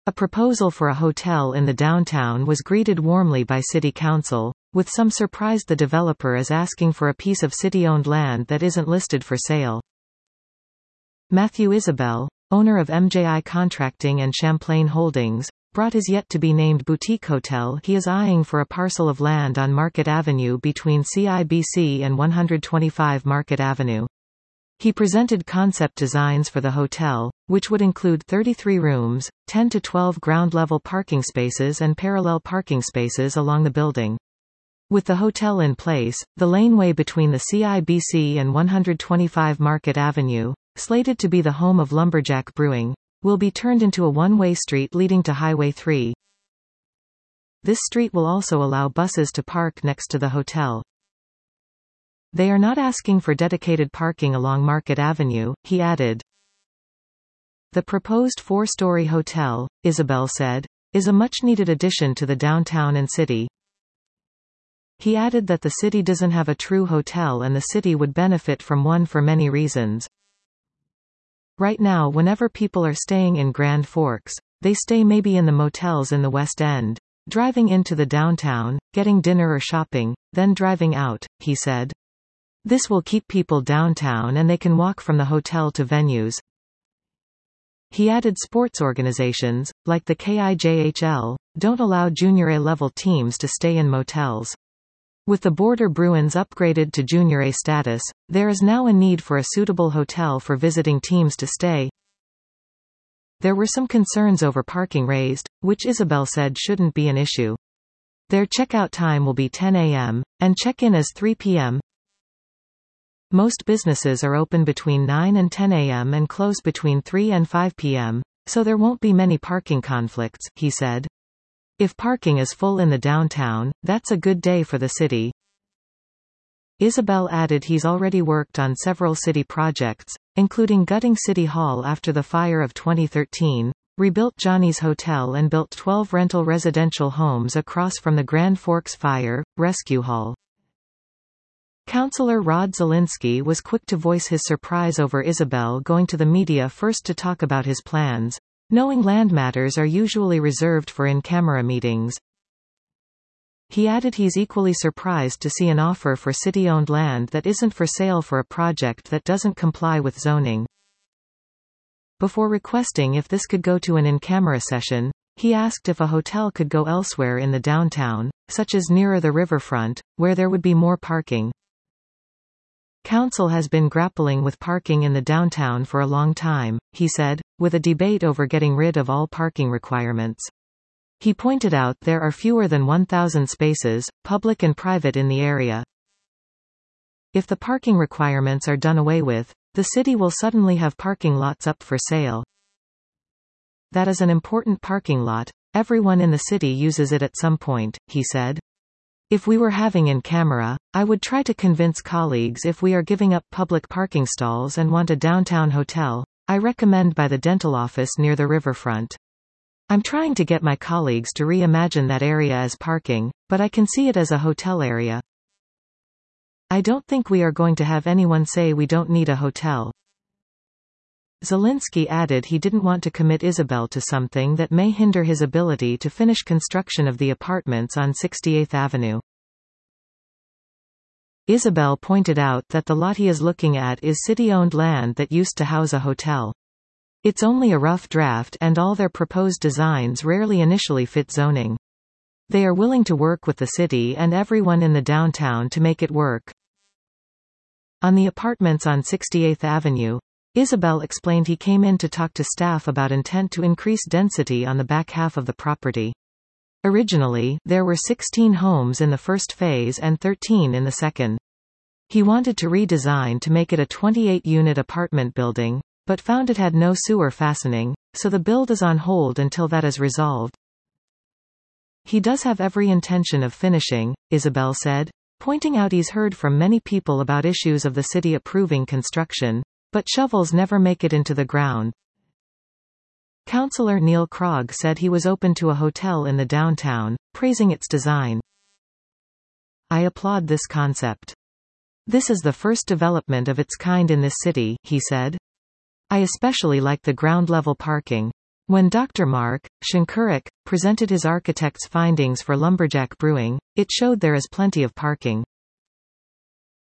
A proposal for a hotel in the downtown was greeted warmly by City Council, with some surprised the developer is asking for a piece of city-owned land that isn't listed for sale. Matthew Isabel, owner of MJI Contracting and Champlain Holdings, brought his yet-to-be-named boutique hotel he is eyeing for a parcel of land on Market Avenue between CIBC and 125 Market Avenue. He presented concept designs for the hotel, which would include 33 rooms, 10 to 12 ground-level parking spaces and parallel parking spaces along the building. With the hotel in place, the laneway between the CIBC and 125 Market Avenue, slated to be the home of Lumberjack Brewing, will be turned into a one-way street leading to Highway 3. This street will also allow buses to park next to the hotel. They are not asking for dedicated parking along Market Avenue, he added. The proposed four-story hotel, Isabel said, is a much-needed addition to the downtown and city. He added that the city doesn't have a true hotel and the city would benefit from one for many reasons. Right now, whenever people are staying in Grand Forks, they stay maybe in the motels in the West End, driving into the downtown, getting dinner or shopping, then driving out, he said. This will keep people downtown and they can walk from the hotel to venues. He added sports organizations, like the KIJHL, don't allow Junior A-level teams to stay in motels. With the Border Bruins upgraded to Junior A status, there is now a need for a suitable hotel for visiting teams to stay. There were some concerns over parking raised, which Isabel said shouldn't be an issue. Their checkout time will be 10 a.m., and check-in is 3 p.m. Most businesses are open between 9 and 10 a.m. and close between 3 and 5 p.m., so there won't be many parking conflicts, he said. If parking is full in the downtown, that's a good day for the city. Isabel added he's already worked on several city projects, including gutting City Hall after the fire of 2013, rebuilt Johnny's Hotel and built 12 rental residential homes across from the Grand Forks Fire Rescue Hall. Councillor Rod Zielinski was quick to voice his surprise over Isabel going to the media first to talk about his plans, knowing land matters are usually reserved for in-camera meetings. He added he's equally surprised to see an offer for city-owned land that isn't for sale for a project that doesn't comply with zoning. Before requesting if this could go to an in-camera session, he asked if a hotel could go elsewhere in the downtown, such as nearer the riverfront, where there would be more parking. Council has been grappling with parking in the downtown for a long time, he said, with a debate over getting rid of all parking requirements. He pointed out there are fewer than 1,000 spaces, public and private, in the area. If the parking requirements are done away with, the city will suddenly have parking lots up for sale. That is an important parking lot. Everyone in the city uses it at some point, he said. If we were having in-camera, I would try to convince colleagues if we are giving up public parking stalls and want a downtown hotel, I recommend by the dental office near the riverfront. I'm trying to get my colleagues to reimagine that area as parking, but I can see it as a hotel area. I don't think we are going to have anyone say we don't need a hotel. Zielinski added he didn't want to commit Isabel to something that may hinder his ability to finish construction of the apartments on 68th Avenue. Isabel pointed out that the lot he is looking at is city-owned land that used to house a hotel. It's only a rough draft and all their proposed designs rarely initially fit zoning. They are willing to work with the city and everyone in the downtown to make it work. On the apartments on 68th Avenue, Isabel explained he came in to talk to staff about intent to increase density on the back half of the property. Originally, there were 16 homes in the first phase and 13 in the second. He wanted to redesign to make it a 28-unit apartment building, but found it had no sewer fastening, so the build is on hold until that is resolved. He does have every intention of finishing, Isabel said, pointing out he's heard from many people about issues of the city approving construction, but shovels never make it into the ground. Councillor Neil Krogh said he was open to a hotel in the downtown, praising its design. I applaud this concept. This is the first development of its kind in this city, he said. I especially like the ground-level parking. When Dr. Mark Shankarik presented his architect's findings for Lumberjack Brewing, it showed there is plenty of parking.